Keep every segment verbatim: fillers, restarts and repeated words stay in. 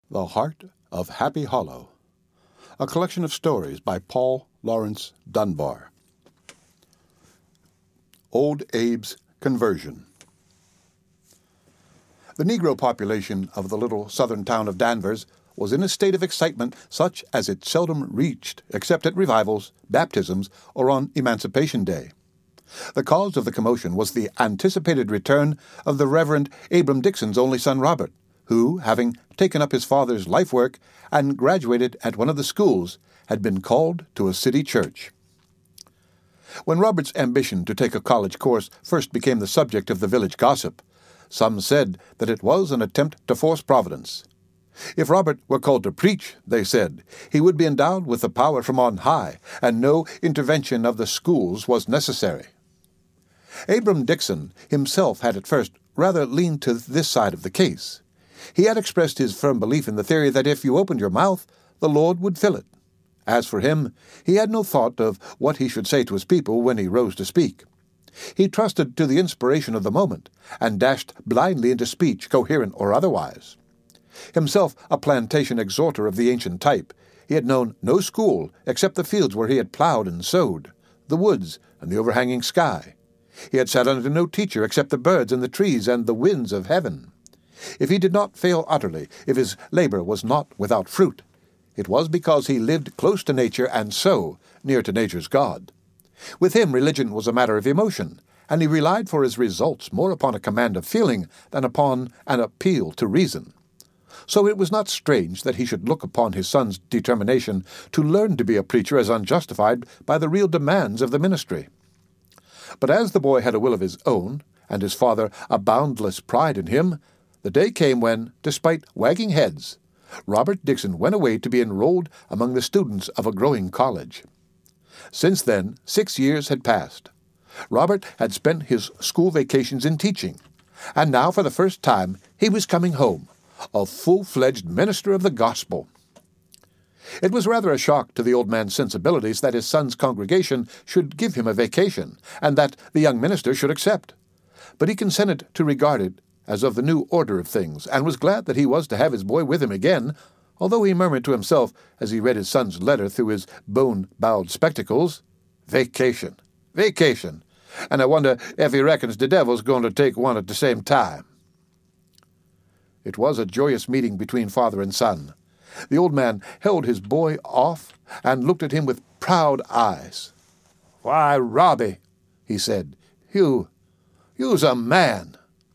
The Heart of Happy Hollow, a collection of stories by Paul Laurence Dunbar. Old Abe's Conversion. The Negro population of the little southern town of Danvers was in a state of excitement such as it seldom reached except at revivals, baptisms, or on Emancipation Day. The cause of the commotion was the anticipated return of the Reverend Abram Dixon's only son Robert, who, having taken up his father's life work and graduated at one of the schools, had been called to a city church. When Robert's ambition to take a college course first became the subject of the village gossip, some said that it was an attempt to force Providence. If Robert were called to preach, they said, he would be endowed with the power from on high, and no intervention of the schools was necessary. Abram Dixon himself had at first rather leaned to this side of the case. He had expressed his firm belief in the theory that if you opened your mouth, the Lord would fill it. As for him, he had no thought of what he should say to his people when he rose to speak. He trusted to the inspiration of the moment, and dashed blindly into speech, coherent or otherwise. Himself a plantation exhorter of the ancient type, he had known no school except the fields where he had plowed and sowed, the woods and the overhanging sky. He had sat under no teacher except the birds and the trees and the winds of heaven. If he did not fail utterly, if his labor was not without fruit, it was because he lived close to nature and so near to nature's God. With him religion was a matter of emotion, and he relied for his results more upon a command of feeling than upon an appeal to reason. So it was not strange that he should look upon his son's determination to learn to be a preacher as unjustified by the real demands of the ministry. But as the boy had a will of his own, and his father a boundless pride in him, the day came when, despite wagging heads, Robert Dixon went away to be enrolled among the students of a growing college. Since then, six years had passed. Robert had spent his school vacations in teaching, and now for the first time he was coming home, a full-fledged minister of the gospel. It was rather a shock to the old man's sensibilities that his son's congregation should give him a vacation, and that the young minister should accept. But he consented to regard it as of the new order of things, and was glad that he was to have his boy with him again, although he murmured to himself as he read his son's letter through his bone-bowed spectacles, "Vacation, vacation, and I wonder if he reckons the devil's going to take one at the same time." It was a joyous meeting between father and son. The old man held his boy off and looked at him with proud eyes. "Why, Robbie," he said, you, you's a man."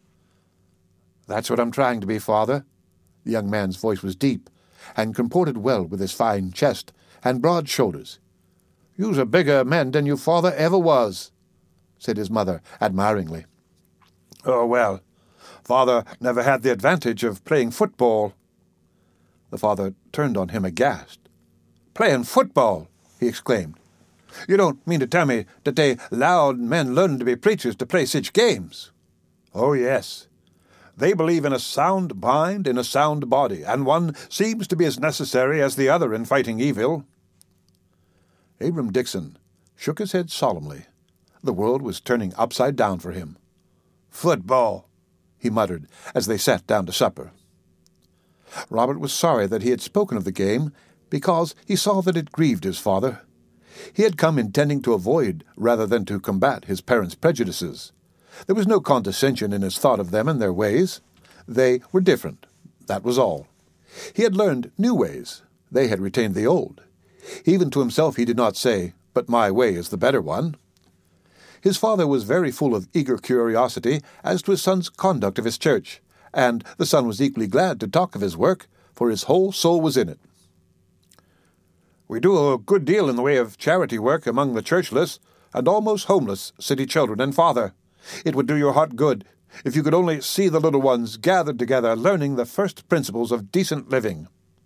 "That's what I'm trying to be, father." The young man's voice was deep, and comported well with his fine chest and broad shoulders. "You's a bigger man than your father ever was," said his mother admiringly. "Oh, well, father never had the advantage of playing football." The father turned on him aghast. "Playing football!" he exclaimed. "You don't mean to tell me that they allowed men learning to be preachers to play such games?" "Oh, yes. They believe in a sound mind in a sound body, and one seems to be as necessary as the other in fighting evil." Abram Dixon shook his head solemnly. The world was turning upside down for him. "Football," he muttered as they sat down to supper. Robert was sorry that he had spoken of the game, because he saw that it grieved his father. He had come intending to avoid rather than to combat his parents' prejudices. There was no condescension in his thought of them and their ways. They were different, that was all. He had learned new ways. They had retained the old. Even to himself he did not say, "But my way is the better one." His father was very full of eager curiosity as to his son's conduct of his church, and the son was equally glad to talk of his work, for his whole soul was in it. "We do a good deal in the way of charity work among the churchless and almost homeless city children, and father, it would do your heart good if you could only see the little ones gathered together learning the first principles of decent living."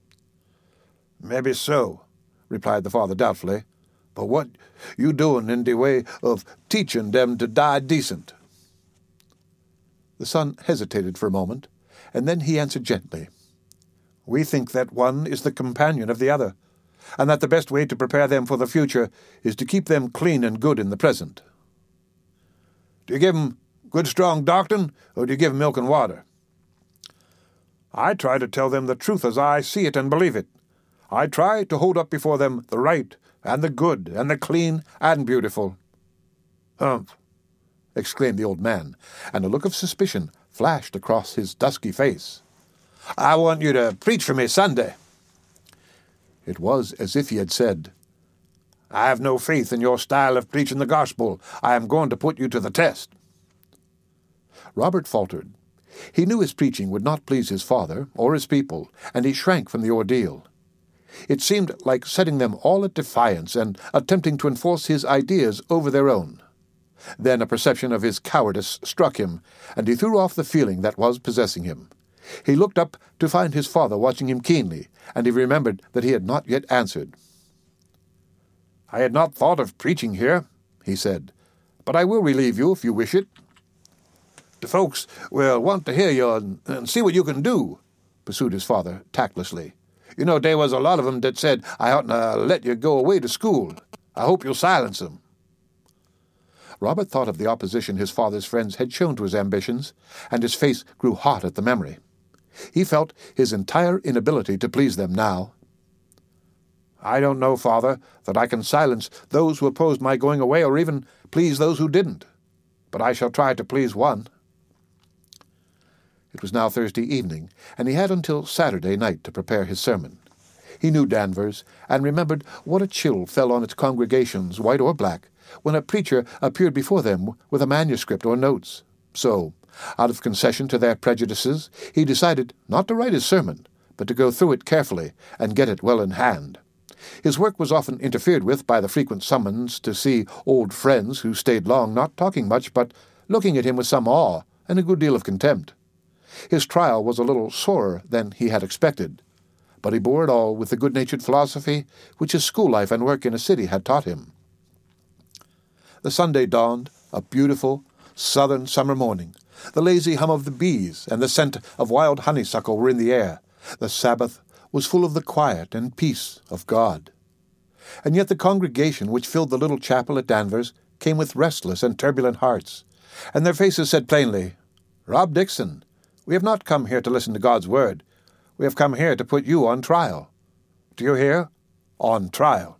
"Maybe so," replied the father doubtfully. "But what you doing in the way of teaching them to die decent?" The son hesitated for a moment, and then he answered gently, "We think that one is the companion of the other, and that the best way to prepare them for the future is to keep them clean and good in the present." "Do you give 'em good strong doctrine, or do you give 'em milk and water?" I try to tell them the truth as I see it and believe it. I try to hold up before them the right and the good and the clean and beautiful." "Humph!" exclaimed the old man, and a look of suspicion flashed across his dusky face. "I want you to preach for me Sunday." It was as if he had said, "I have no faith in your style of preaching the gospel. I am going to put you to the test." Robert faltered. He knew his preaching would not please his father or his people, and he shrank from the ordeal. It seemed like setting them all at defiance and attempting to enforce his ideas over their own. Then a perception of his cowardice struck him, and he threw off the feeling that was possessing him. He looked up to find his father watching him keenly, and he remembered that he had not yet answered. "I had not thought of preaching here," he said, "but I will relieve you if you wish it." "The folks will want to hear you and, and see what you can do," pursued his father tactlessly. "You know, there was a lot of 'em that said I oughtn't to let you go away to school. I hope you'll silence 'em." Robert thought of the opposition his father's friends had shown to his ambitions, and his face grew hot at the memory. He felt his entire inability to please them now. "I don't know, Father, that I can silence those who opposed my going away or even please those who didn't. But I shall try to please one." It was now Thursday evening, and he had until Saturday night to prepare his sermon. He knew Danvers, and remembered what a chill fell on its congregations, white or black, when a preacher appeared before them with a manuscript or notes. So, out of concession to their prejudices, he decided not to write his sermon, but to go through it carefully and get it well in hand. His work was often interfered with by the frequent summons to see old friends who stayed long, not talking much, but looking at him with some awe and a good deal of contempt. His trial was a little sorer than he had expected, but he bore it all with the good-natured philosophy which his school life and work in a city had taught him. The Sunday dawned, a beautiful, southern summer morning. The lazy hum of the bees and the scent of wild honeysuckle were in the air. The Sabbath was full of the quiet and peace of God. And yet the congregation which filled the little chapel at Danvers came with restless and turbulent hearts, and their faces said plainly, "Rob Dixon, we have not come here to listen to God's word. We have come here to put you on trial. Do you hear? On trial."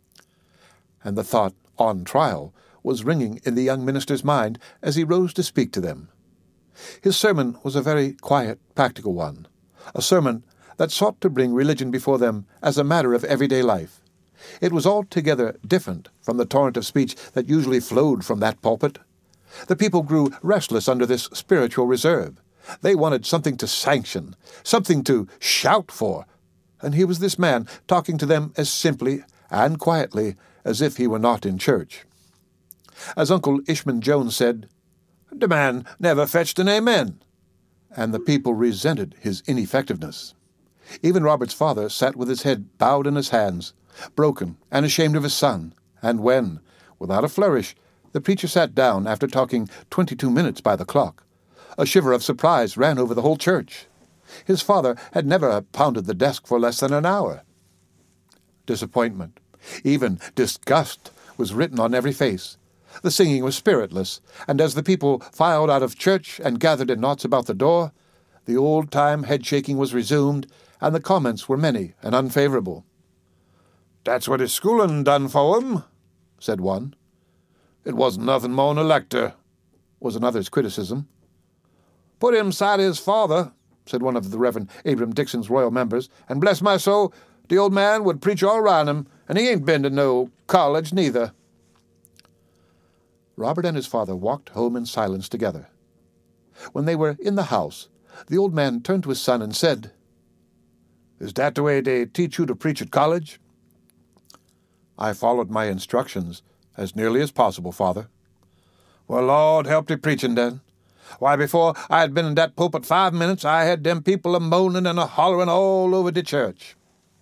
And the thought, "on trial," was ringing in the young minister's mind as he rose to speak to them. His sermon was a very quiet, practical one, a sermon that sought to bring religion before them as a matter of everyday life. It was altogether different from the torrent of speech that usually flowed from that pulpit. The people grew restless under this spiritual reserve. They wanted something to sanction, something to shout for, and here was this man talking to them as simply and quietly as if he were not in church. As Uncle Ishman Jones said, "The man never fetched an amen," and the people resented his ineffectiveness. Even Robert's father sat with his head bowed in his hands, broken and ashamed of his son, and when, without a flourish, the preacher sat down after talking twenty-two minutes by the clock, a shiver of surprise ran over the whole church. His father had never pounded the desk for less than an hour. Disappointment, even disgust, was written on every face. The singing was spiritless, and as the people filed out of church and gathered in knots about the door, the old-time head-shaking was resumed, and the comments were many and unfavorable. "That's what his schooling done for him," said one. "It wasn't nothing more'n a lecture," was another's criticism. "Put him side his father," said one of the Reverend Abram Dixon's royal members, "and bless my soul, the old man would preach all round him, and he ain't been to no college neither." Robert and his father walked home in silence together. When they were in the house, the old man turned to his son and said, "Is that the way they teach you to preach at college?" "I followed my instructions as nearly as possible, Father." "Well, Lord help thee preaching, then. Why, before I had been in that pulpit five minutes, I had them people a-moaning and a-hollering all over the church."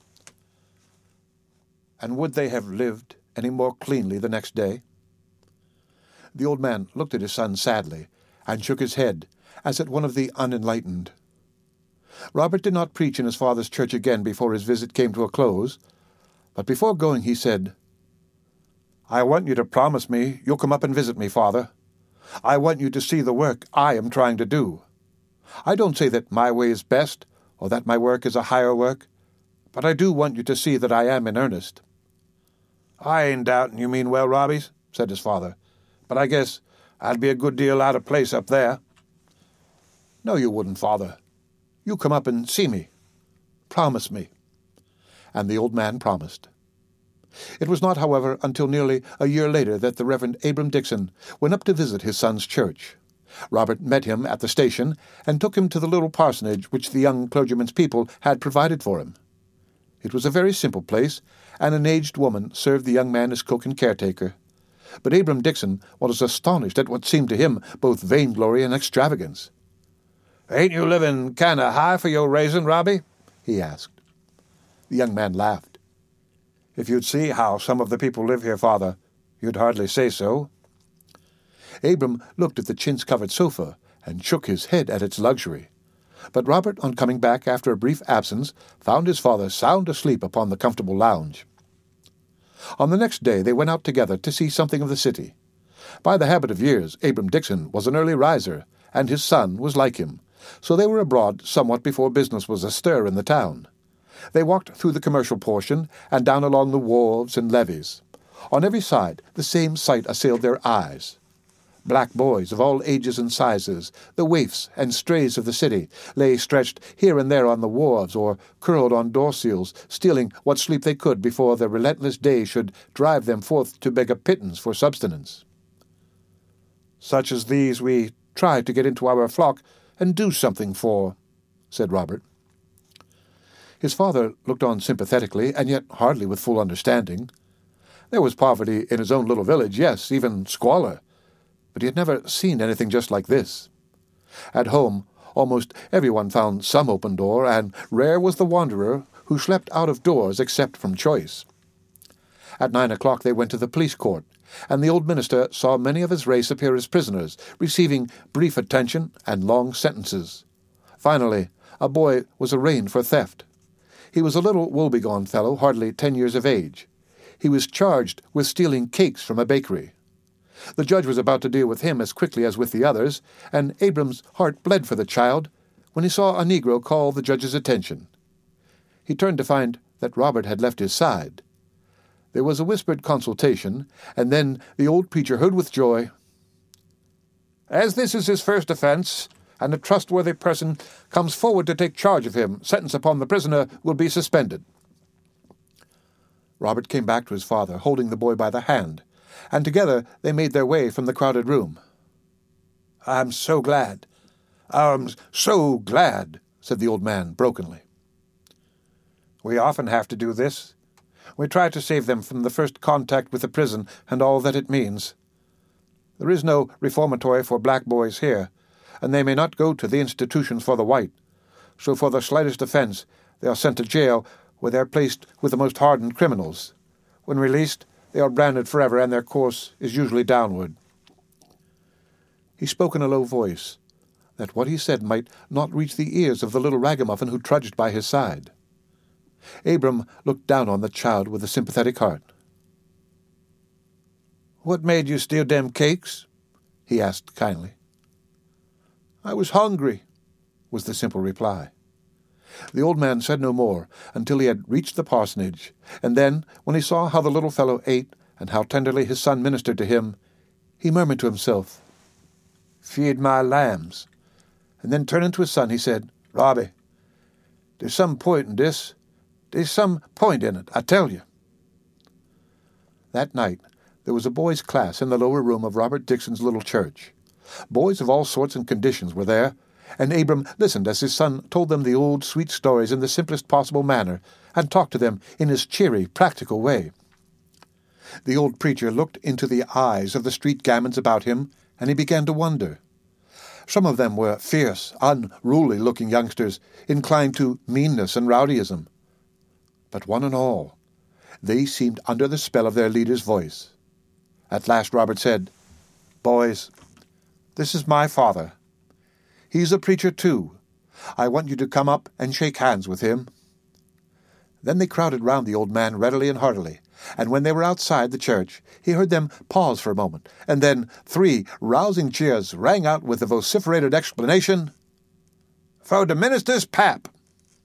And would they have lived any more cleanly the next day? The old man looked at his son sadly, and shook his head, as at one of the unenlightened. Robert did not preach in his father's church again before his visit came to a close, but before going he said, "I want you to promise me you'll come up and visit me, Father. I want you to see the work I am trying to do. I don't say that my way is best, or that my work is a higher work, but I do want you to see that I am in earnest." "I ain't doubting you mean well, Robbie," said his father, "but I guess I'd be a good deal out of place up there." "No, you wouldn't, father. You come up and see me. Promise me." And the old man promised. It was not, however, until nearly a year later that the Reverend Abram Dixon went up to visit his son's church. Robert met him at the station and took him to the little parsonage which the young clergyman's people had provided for him. It was a very simple place, and an aged woman served the young man as cook and caretaker. But Abram Dixon was astonished at what seemed to him both vainglory and extravagance. "Ain't you living kinda high for your raising, Robbie?" he asked. The young man laughed. "If you'd see how some of the people live here, father, you'd hardly say so." Abram looked at the chintz-covered sofa and shook his head at its luxury. But Robert, on coming back after a brief absence, found his father sound asleep upon the comfortable lounge. On the next day they went out together to see something of the city. By the habit of years, Abram Dixon was an early riser, and his son was like him, so they were abroad somewhat before business was astir in the town. They walked through the commercial portion and down along the wharves and levees. On every side the same sight assailed their eyes. Black boys of all ages and sizes, the waifs and strays of the city, lay stretched here and there on the wharves or curled on door-seals, stealing what sleep they could before the relentless day should drive them forth to beg a pittance for subsistence. "Such as these we try to get into our flock and do something for," said Robert. His father looked on sympathetically, and yet hardly with full understanding. There was poverty in his own little village, yes, even squalor, but he had never seen anything just like this. At home, almost everyone found some open door, and rare was the wanderer who slept out of doors except from choice. At nine o'clock they went to the police court, and the old minister saw many of his race appear as prisoners, receiving brief attention and long sentences. Finally, a boy was arraigned for theft. He was a little woebegone fellow, hardly ten years of age. He was charged with stealing cakes from a bakery. The judge was about to deal with him as quickly as with the others, and Abram's heart bled for the child when he saw a negro call the judge's attention. He turned to find that Robert had left his side. There was a whispered consultation, and then the old preacher heard with joy, "As this is his first offense, and a trustworthy person comes forward to take charge of him, sentence upon the prisoner will be suspended." Robert came back to his father, holding the boy by the hand, and together they made their way from the crowded room. "I'm so glad, I'm so glad," said the old man brokenly. "We often have to do this. We try to save them from the first contact with the prison and all that it means. There is no reformatory for black boys here, and they may not go to the institutions for the white, so for the slightest offense they are sent to jail, where they are placed with the most hardened criminals. When released, they are branded forever, and their course is usually downward." He spoke in a low voice, that what he said might not reach the ears of the little ragamuffin who trudged by his side. Abram looked down on the child with a sympathetic heart. "What made you steal them cakes?" he asked kindly. "I was hungry," was the simple reply. The old man said no more until he had reached the parsonage, and then, when he saw how the little fellow ate and how tenderly his son ministered to him, he murmured to himself, "Feed my lambs." And then turning to his son, he said, "Robbie, there's some point in this. There's some point in it, I tell you." That night there was a boys' class in the lower room of Robert Dixon's little church. Boys of all sorts and conditions were there, and Abram listened as his son told them the old sweet stories in the simplest possible manner, and talked to them in his cheery, practical way. The old preacher looked into the eyes of the street gamins about him, and he began to wonder. Some of them were fierce, unruly-looking youngsters, inclined to meanness and rowdyism. But one and all, they seemed under the spell of their leader's voice. At last Robert said, "Boys, this is my father. He's a preacher too. I want you to come up and shake hands with him." Then they crowded round the old man readily and heartily, and when they were outside the church, he heard them pause for a moment, and then three rousing cheers rang out with the vociferated explanation, "For the minister's pap!"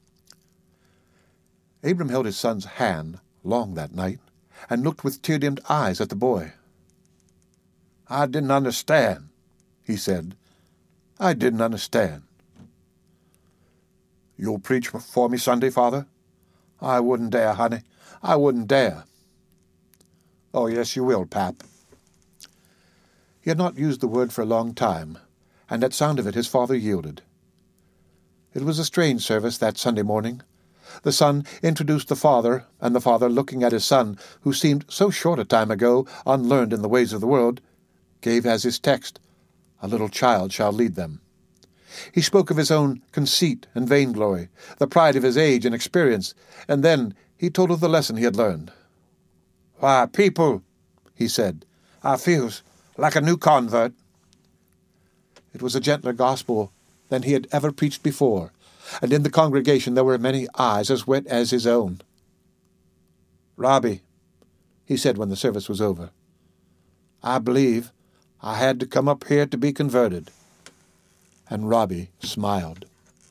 Abram held his son's hand long that night and looked with tear-dimmed eyes at the boy. "I didn't understand," he said. "I didn't understand." "You'll preach for me Sunday, Father?" "I wouldn't dare, honey. I wouldn't dare." "Oh, yes, you will, Pap." He had not used the word for a long time, and at sound of it his father yielded. It was a strange service that Sunday morning. The son introduced the father, and the father, looking at his son, who seemed so short a time ago unlearned in the ways of the world, gave as his text, "A little child shall lead them." He spoke of his own conceit and vainglory, the pride of his age and experience, and then he told of the lesson he had learned. "Why, people," he said, "I feels like a new convert." It was a gentler gospel than he had ever preached before, and in the congregation there were many eyes as wet as his own. "Robbie," he said when the service was over, "I believe I had to come up here to be converted." And Robbie smiled.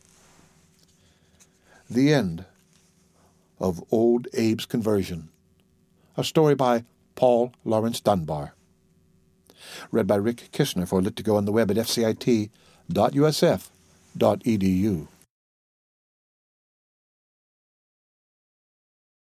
The end of Old Abe's Conversion, a story by Paul Laurence Dunbar. Read by Rick Kishner for Lit to Go on the web at f c i t dot u s f dot e d u.